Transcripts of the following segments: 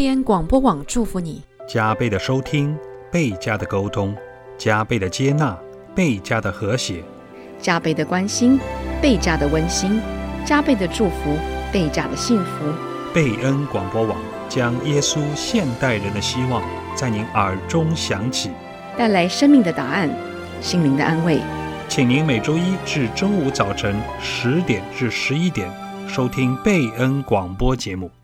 贝恩广播网祝福你， 加倍的收听，倍加的沟通，加倍的接纳，倍加的和谐， 加倍的关心，倍加的温馨，加倍的祝福，倍加的幸福。 贝恩广播网将耶稣现代人的希望在您耳中响起， 带来生命的答案，心灵的安慰。 请您每周一至周五早晨10点至11点收听贝恩广播节目。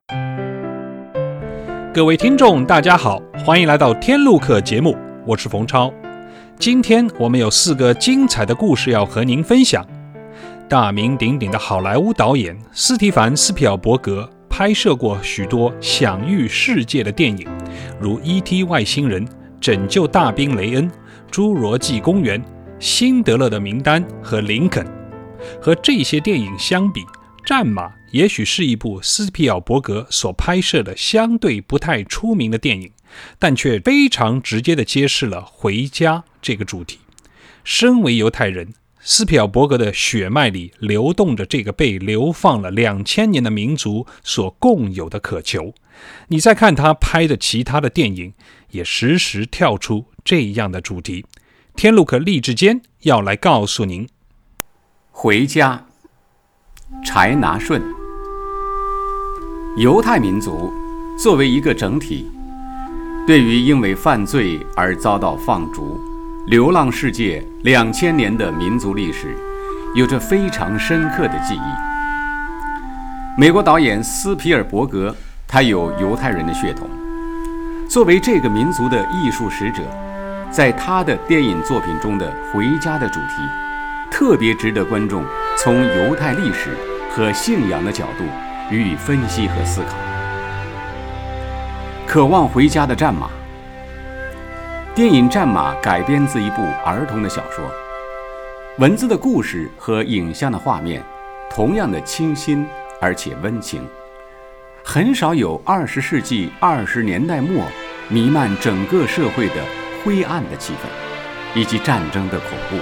各位听众大家好，欢迎来到天路客节目，我是冯超。今天我们有4个精彩的故事要和您分享。大名鼎鼎的好莱坞导演斯蒂凡·斯皮尔伯格拍摄过许多享誉世界的电影，如 E.T. 外星人、拯救大兵雷恩、侏罗纪公园、辛德勒的名单和林肯。和这些电影相比，战马也许是一部斯皮尔伯格所拍摄的相对不太出名的电影，但却非常直接地揭示了回家这个主题。身为犹太人，斯皮尔伯格的血脉里流动着这个被流放了2000年的民族所共有的渴求。你再看他拍的其他的电影，也时时跳出这样的主题。天路客励志间要来告诉您， 回家。柴拿顺。犹太民族作为一个整体，对于因为犯罪而遭到放逐、流浪世界2000年的民族历史，有着非常深刻的记忆。美国导演斯皮尔伯格，他有犹太人的血统，作为这个民族的艺术使者，在他的电影作品中的回家的主题，特别值得观众从犹太历史和信仰的角度予以分析和思考。渴望回家的战马。电影《战马》改编自一部儿童的小说，文字的故事和影像的画面同样的清新而且温情，很少有20世纪20年代末弥漫整个社会的灰暗的气氛，以及战争的恐怖。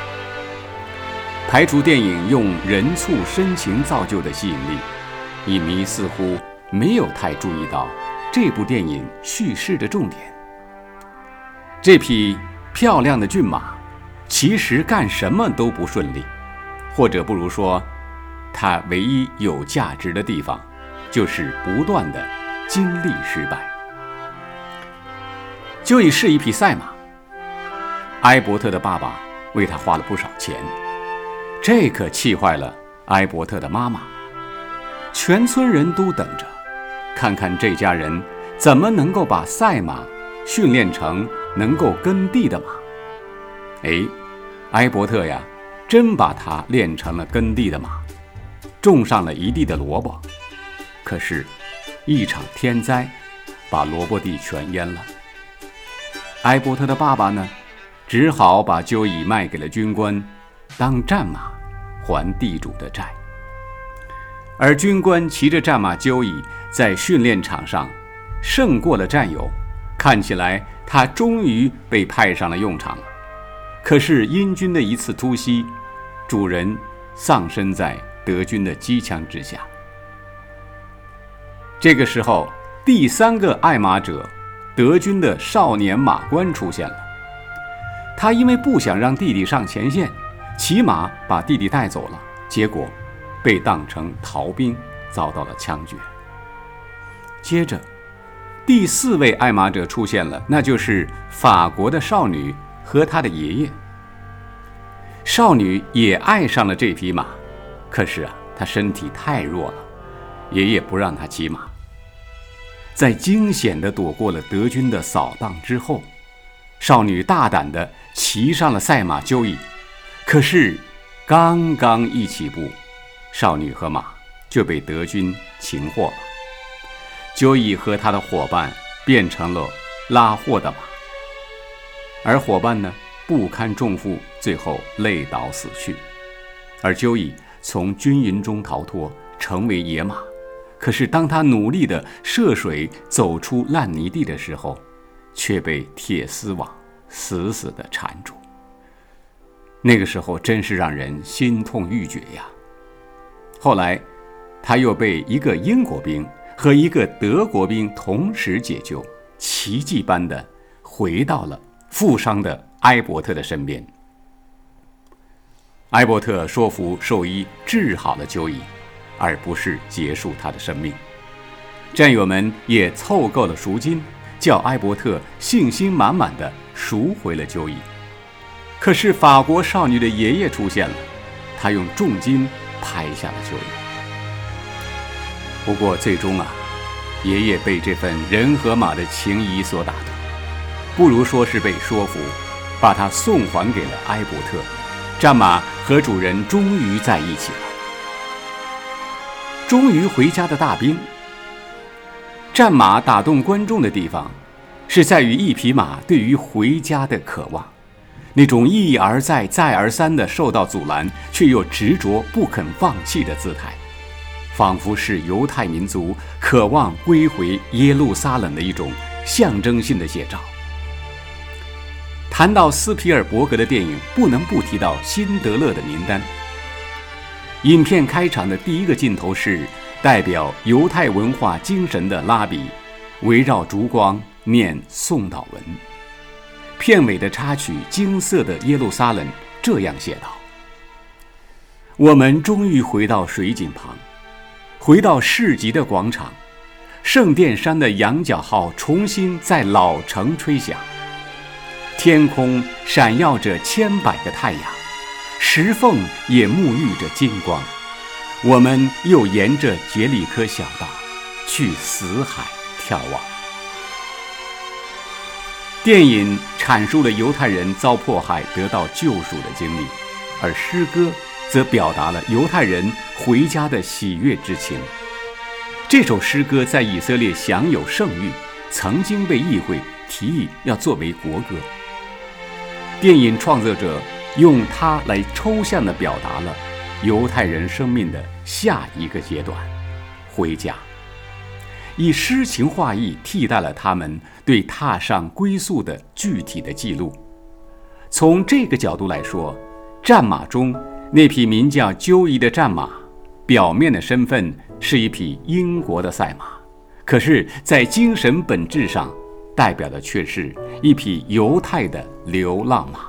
排除电影用人畜深情造就的吸引力，影迷似乎没有太注意到这部电影叙事的重点。这匹漂亮的骏马其实干什么都不顺利，或者不如说，它唯一有价值的地方就是不断的经历失败。就以是一匹赛马，埃伯特的爸爸为他花了不少钱，这可气坏了埃伯特的妈妈。全村人都等着看看这家人怎么能够把赛马训练成能够跟地的马。埃伯特呀，真把它练成了跟地的马，种上了一地的萝卜。可是一场天灾把萝卜地全淹了。埃伯特的爸爸呢，只好把鸠乙卖给了军官，当战马还地主的债。而军官骑着战马鸠乙在训练场上胜过了战友，看起来他终于被派上了用场了。可是英军的一次突袭，主人丧生在德军的机枪之下。这个时候，第3个爱马者，德军的少年马官出现了。他因为不想让弟弟上前线，骑马把弟弟带走了，结果被当成逃兵，遭到了枪决。接着第4位爱马者出现了，那就是法国的少女和她的爷爷。少女也爱上了这匹马，可是她身体太弱了，爷爷不让她骑马。在惊险地躲过了德军的扫荡之后，少女大胆地骑上了赛马鸠乙。可是刚刚一起步，少女和马就被德军擒获了。鸠乙和他的伙伴变成了拉货的马，而伙伴呢，不堪重负，最后累倒死去。而鸠乙从军营中逃脱，成为野马。可是当他努力地涉水走出烂泥地的时候，却被铁丝网死死地缠住。那个时候真是让人心痛欲绝呀。后来他又被一个英国兵和一个德国兵同时解救，奇迹般地回到了负伤的埃伯特的身边。埃伯特说服兽医治好了鸠伊，而不是结束他的生命。战友们也凑够了赎金，叫埃伯特信心满满地赎回了鸠伊。可是法国少女的爷爷出现了，他用重金拍下了鸠伊。不过最终爷爷被这份人和马的情谊所打动，不如说是被说服，把他送还给了埃伯特。战马和主人终于在一起了。终于回家的大兵。战马打动观众的地方，是在于一匹马对于回家的渴望，那种一而再再而三地受到阻拦，却又执着不肯放弃的姿态，仿佛是犹太民族渴望归回耶路撒冷的一种象征性的写照。谈到斯皮尔伯格的电影，不能不提到辛德勒的名单。影片开场的第一个镜头是代表犹太文化精神的拉比围绕烛光念诵祷文。片尾的插曲《金色的耶路撒冷》这样写道：我们终于回到水井旁，回到市集的广场，圣殿山的羊角号重新在老城吹响，天空闪耀着千百个太阳，石缝也沐浴着金光。我们又沿着杰里科小道去死海眺望。电影阐述了犹太人遭迫害得到救赎的经历，而诗歌则表达了犹太人回家的喜悦之情。这首诗歌在以色列享有盛誉，曾经被议会提议要作为国歌。电影创作者用它来抽象地表达了犹太人生命的下一个阶段——回家，以诗情画意替代了他们对踏上归宿的具体的记录。从这个角度来说，战马中那匹名叫鸠伊的战马，表面的身份是一匹英国的赛马，可是在精神本质上代表的却是一匹犹太的流浪马。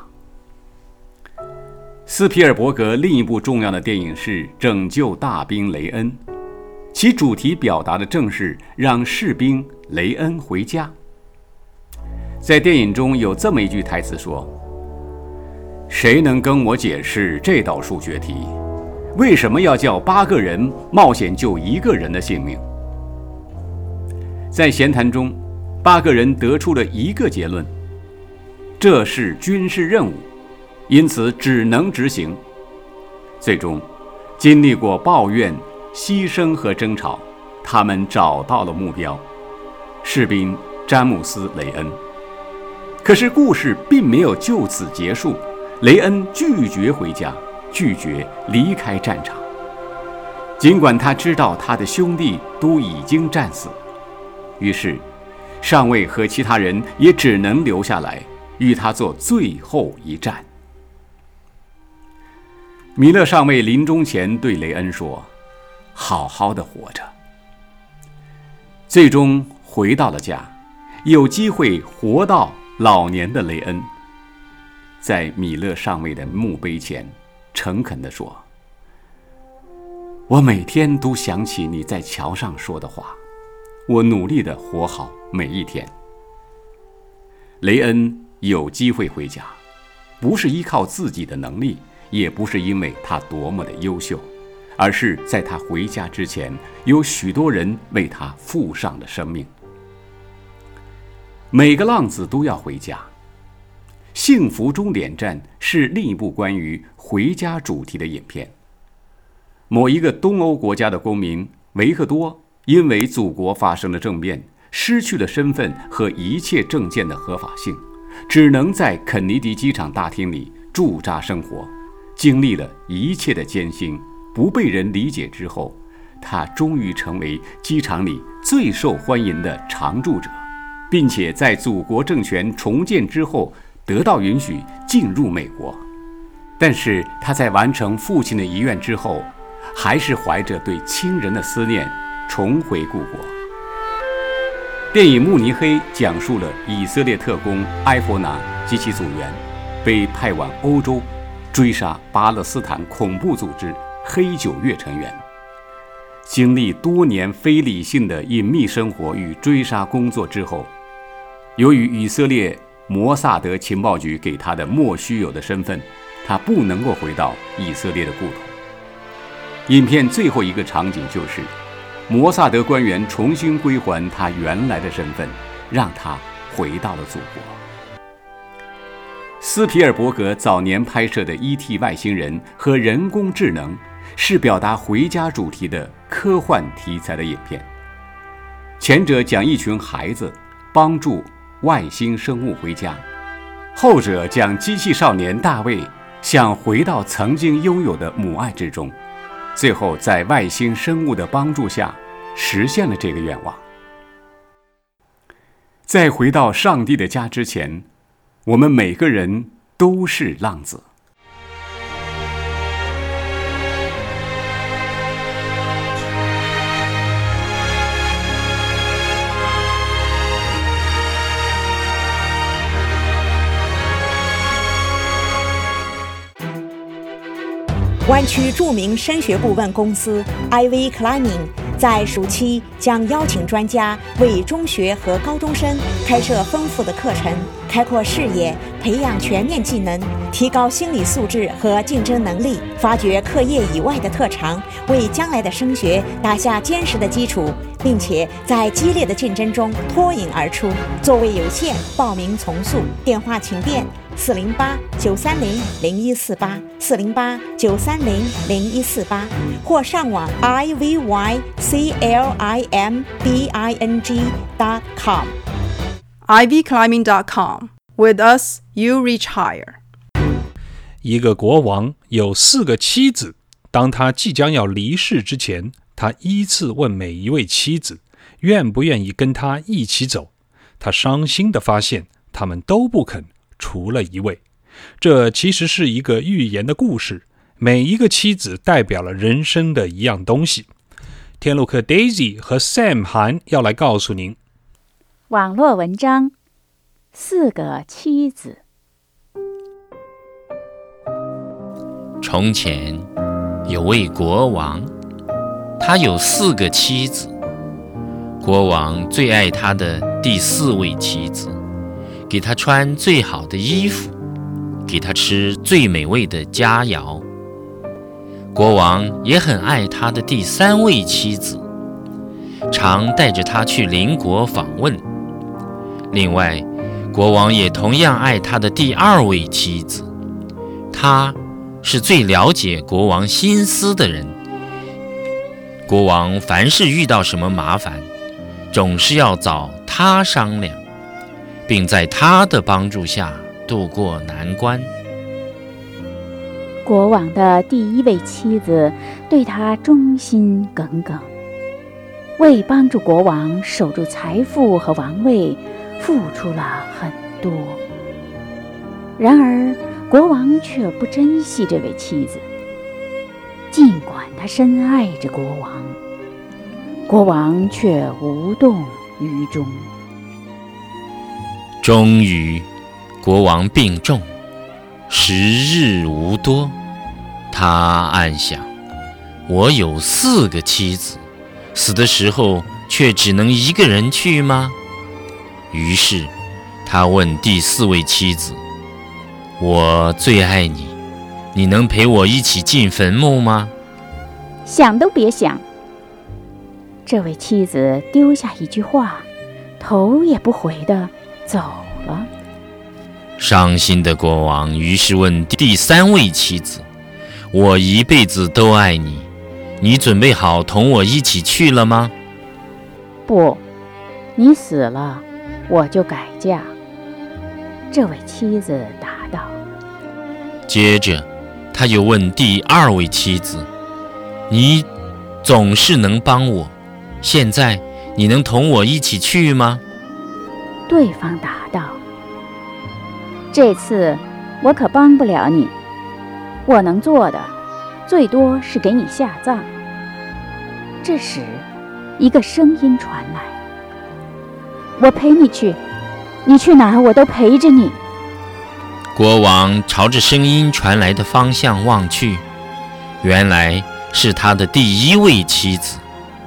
斯皮尔伯格另一部重要的电影是《拯救大兵雷恩》，其主题表达的正是让士兵雷恩回家。在电影中有这么一句台词说：谁能跟我解释这道数学题？为什么要叫8个人冒险救1个人的性命？在闲谈中，8个人得出了一个结论：这是军事任务，因此只能执行。最终，经历过抱怨、牺牲和争吵，他们找到了目标——士兵詹姆斯·雷恩。可是故事并没有就此结束，雷恩拒绝回家，拒绝离开战场。尽管他知道他的兄弟都已经战死，于是上尉和其他人也只能留下来与他做最后一战。米勒上尉临终前对雷恩说：好好的活着。最终回到了家，有机会活到老年的雷恩在米勒上尉的墓碑前诚恳地说：我每天都想起你在桥上说的话，我努力地活好每一天。雷恩有机会回家，不是依靠自己的能力，也不是因为他多么的优秀，而是在他回家之前，有许多人为他付上了生命。每个浪子都要回家。幸福终点站是另一部关于回家主题的影片。某一个东欧国家的公民维克多因为祖国发生了政变，失去了身份和一切证件的合法性，只能在肯尼迪机场大厅里驻扎生活。经历了一切的艰辛，不被人理解之后，他终于成为机场里最受欢迎的常住者，并且在祖国政权重建之后得到允许进入美国。但是他在完成父亲的遗愿之后，还是怀着对亲人的思念重回故国。 电影《慕尼黑》讲述了以色列特工埃弗纳及其组员被派往欧洲追杀巴勒斯坦恐怖组织黑九月成员，经历多年非理性的隐秘生活与追杀工作之后，由于以色列摩萨德情报局给他的莫须有的身份，他不能够回到以色列的故土。影片最后一个场景就是摩萨德官员重新归还他原来的身份，让他回到了祖国。斯皮尔伯格早年拍摄的 E.T. 外星人和人工智能是表达回家主题的科幻题材的影片，前者讲一群孩子帮助外星生物回家，后者讲机器少年大卫想回到曾经拥有的母爱之中，最后在外星生物的帮助下实现了这个愿望。在回到上帝的家之前，我们每个人都是浪子。 湾区著名声学顾问公司 Ivy Climbing 在暑期将邀请专家为中学和高中生开设丰富的课程，开阔视野，培养全面技能，提高心理素质和竞争能力，发掘课业以外的特长，为将来的升学打下坚实的基础，并且在激烈的竞争中脱颖而出。座位有限，报名从速，电话请电408-930-0148 408-930-0148，或上网 ivyclimbing.com ivyclimbing.com With us, you reach higher. 一个国王有4个妻子，当他即将要离世之前，他依次问每一位妻子愿不愿意跟他一起走。他伤心地发现他们都不肯，除了一位。这其实是一个寓言的故事，每一个妻子代表了人生的一样东西。天路客 Daisy 和 Sam 韩要来告诉您网络文章4个妻子。 从前有位国王，他有4个妻子。国王最爱他的第4位妻子，给他穿最好的衣服，给他吃最美味的佳肴。国王也很爱他的第3位妻子，常带着他去邻国访问。另外，国王也同样爱他的第2位妻子，她是最了解国王心思的人。国王凡是遇到什么麻烦，总是要找她商量，并在她的帮助下渡过难关。 国王的第1位妻子对他忠心耿耿，为帮助国王守住财富和王位付出了很多。然而国王却不珍惜这位妻子，尽管他深爱着国王，国王却无动于衷。 终于国王病重，时日无多。他暗想，我有4个妻子，死的时候却只能1个人去吗？于是他问第4位妻子，我最爱你，你能陪我一起进坟墓吗？ 想都别想。这位妻子丢下一句话，头也不回地走了。 伤心的国王于是问第3位妻子，我一辈子都爱你，你准备好同我一起去了吗？ 不，你死了，我就改嫁。这位妻子答道。 接着他又问第2位妻子，你总是能帮我，现在你能同我一起去吗？ 对方答道，这次我可帮不了你，我能做的最多是给你下葬。这时一个声音传来， 我陪你去，你去哪儿我都陪着你。” 国王朝着声音传来的方向望去，原来是他的第一位妻子。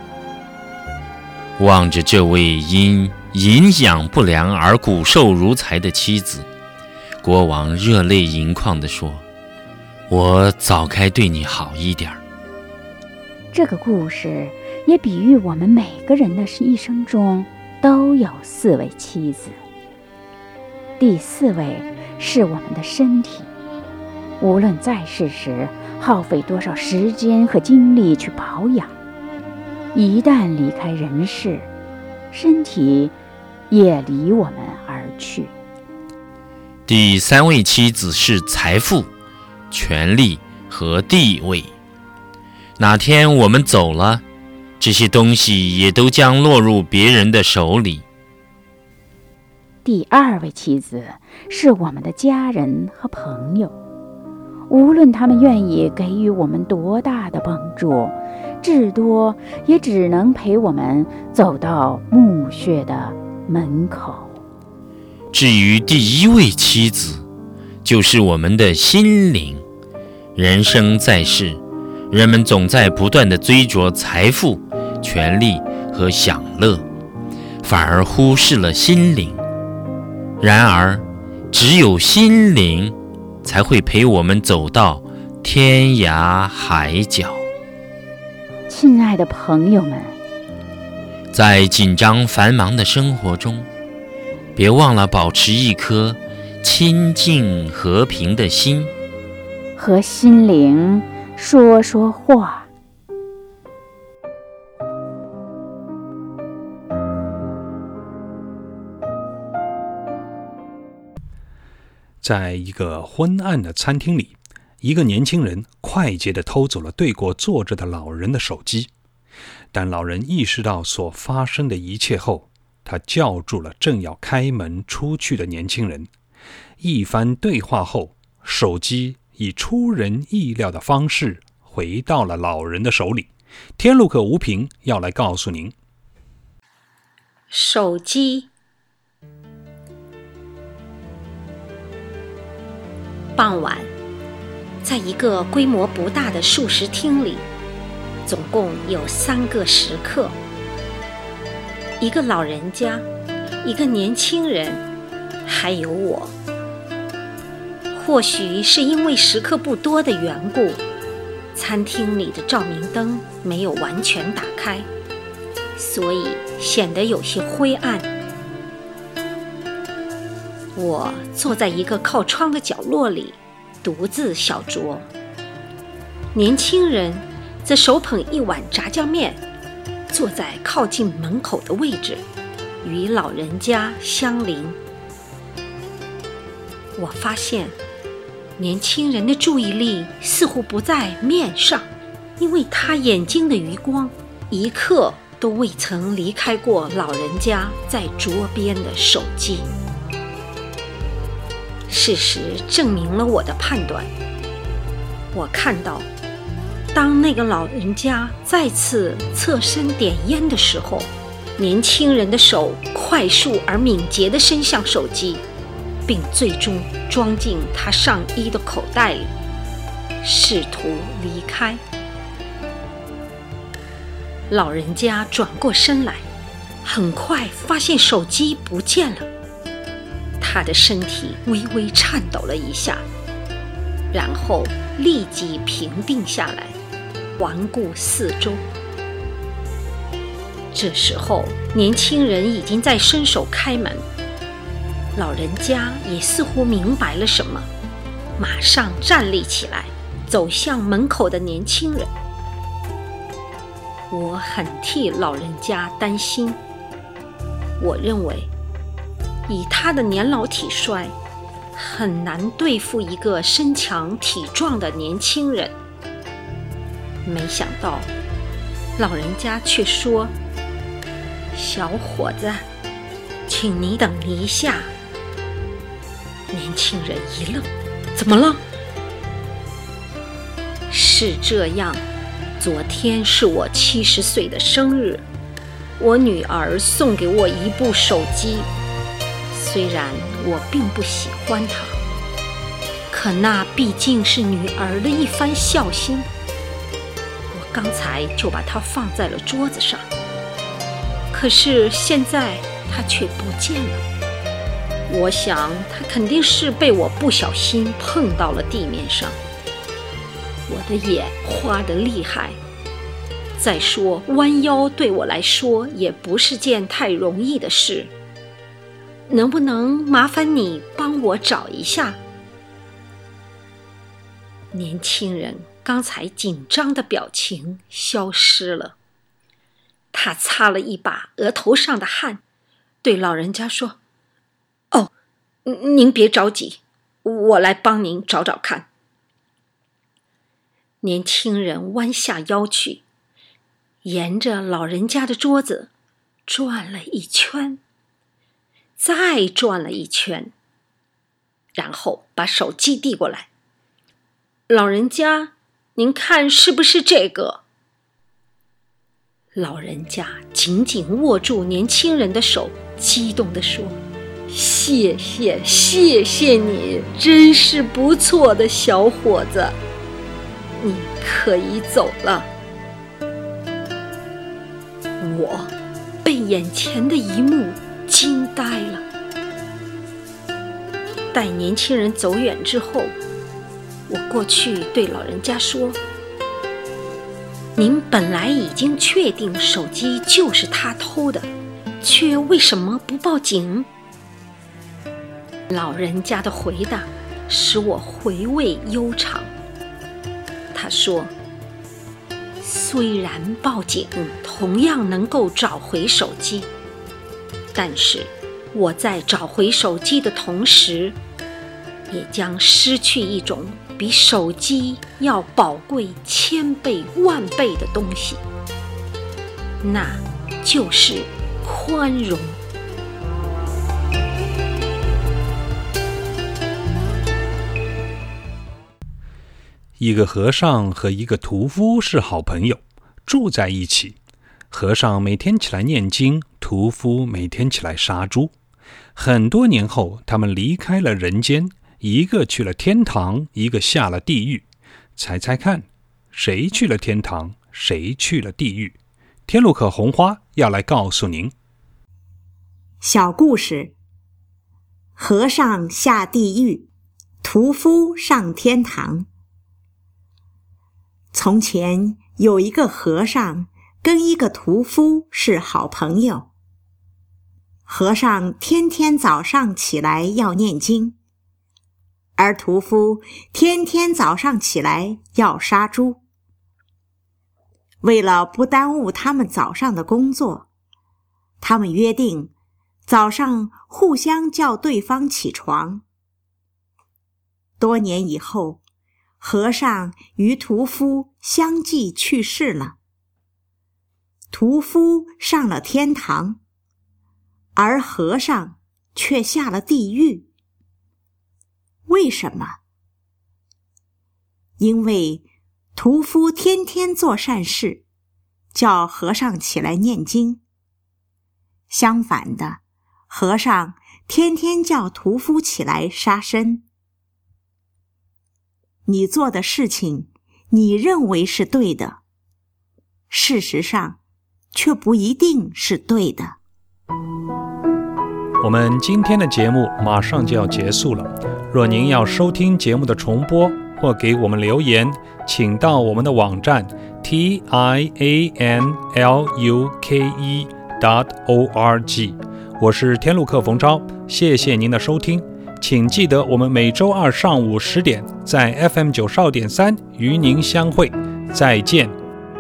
望着这位因营养不良而骨瘦如柴的妻子，国王热泪盈眶地说：“我早该对你好一点。” 这个故事也比喻我们每个人的一生中都有4位妻子。第4位是我们的身体，无论在世时耗费多少时间和精力去保养，一旦离开人世，身体也离我们而去。 第3位妻子是财富、权力和地位。哪天我们走了，这些东西也都将落入别人的手里。 第2位妻子是我们的家人和朋友，无论他们愿意给予我们多大的帮助，至多也只能陪我们走到墓穴的门口。 至于第1位妻子，就是我们的心灵。人生在世，人们总在不断地追逐财富、权力和享乐，反而忽视了心灵。然而，只有心灵才会陪我们走到天涯海角。 亲爱的朋友们， 在紧张繁忙的生活中，别忘了保持一颗清静和平的心， 和心灵说说话。 在一个昏暗的餐厅里，一个年轻人快捷地偷走了对过坐着的老人的手机。当老人意识到所发生的一切后，他叫住了正要开门出去的年轻人。一番对话后，手机以出人意料的方式回到了老人的手里。天路客吴平要来告诉您。 手机。傍晚，在一个规模不大的素食厅里，总共有3个食客，一个老人家，一个年轻人，还有我。或许是因为食客不多的缘故，餐厅里的照明灯没有完全打开，所以显得有些灰暗。我坐在一个靠窗的角落里，独自小酌。年轻人则手捧一碗炸酱面，坐在靠近门口的位置，与老人家相邻。我发现年轻人的注意力似乎不在面上，因为他眼睛的余光一刻都未曾离开过老人家在桌边的手机。事实证明了我的判断。我看到，当那个老人家再次侧身点烟的时候，年轻人的手快速而敏捷地伸向手机，并最终装进他上衣的口袋里，试图离开。老人家转过身来，很快发现手机不见了。他的身体微微颤抖了一下，然后立即平定下来，环顾四周。这时候，年轻人已经在伸手开门，老人家也似乎明白了什么，马上站立起来，走向门口的年轻人。我很替老人家担心，我认为以他的年老体衰，很难对付一个身强体壮的年轻人。没想到，老人家却说：“小伙子，请你等一下。”年轻人一愣：“怎么了？”是这样，昨天是我70岁的生日， 我女儿送给我一部手机，虽然我并不喜欢它，可那毕竟是女儿的一番孝心。我刚才就把它放在了桌子上，可是现在它却不见了。我想它肯定是被我不小心碰到了地面上。我的眼花得厉害，再说弯腰对我来说也不是件太容易的事。能不能麻烦你帮我找一下？年轻人刚才紧张的表情消失了，他擦了一把额头上的汗，对老人家说：“哦，您别着急，我来帮您找找看。”年轻人弯下腰去，沿着老人家的桌子转了一圈，再转了一圈，然后把手机递过来：“老人家，您看是不是这个？”老人家紧紧握住年轻人的手，激动地说：“谢谢你，真是不错的小伙子，你可以走了。”我被眼前的一幕惊呆了。待年轻人走远之后，我过去对老人家说：“您本来已经确定手机就是他偷的，却为什么不报警？”老人家的回答使我回味悠长。他说：“虽然报警同样能够找回手机，但是我在找回手机的同时，也将失去一种比手机要宝贵1000倍、10000倍的东西，那就是宽容。” 一个和尚和一个屠夫是好朋友，住在一起。和尚每天起来念经，屠夫每天起来杀猪。很多年后，他们离开了人间，一个去了天堂，一个下了地狱。猜猜看，谁去了天堂，谁去了地狱？天路客红花要来告诉您。 小故事：和尚下地狱，屠夫上天堂。从前有一个和尚跟一个屠夫是好朋友。和尚天天早上起来要念经，而屠夫天天早上起来要杀猪。为了不耽误他们早上的工作，他们约定早上互相叫对方起床。多年以后，和尚与屠夫相继去世了。屠夫上了天堂，而和尚却下了地狱。为什么？因为屠夫天天做善事，叫和尚起来念经。相反的，和尚天天叫屠夫起来杀生。你做的事情，你认为是对的，事实上却不一定是对的。 我们今天的节目马上就要结束了。若您要收听节目的重播或给我们留言，请到我们的网站 tianluke.org。 我是天路客冯超，谢谢您的收听。请记得我们每周二上午10点在 FM92.3与您相会，再见。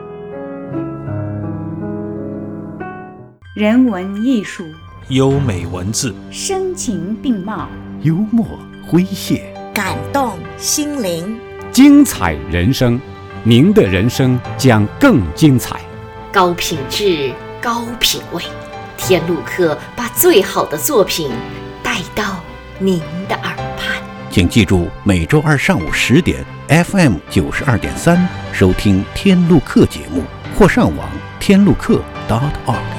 人文艺术， 优美文字， 声情并茂， 幽默诙谐， 感动心灵， 精彩人生，您的人生将更精彩。 高品质，高品味，天路客把最好的作品带到您的耳畔。 请记住，每周二上午10点 FM92.3收听天路客节目，或上网天路客.org。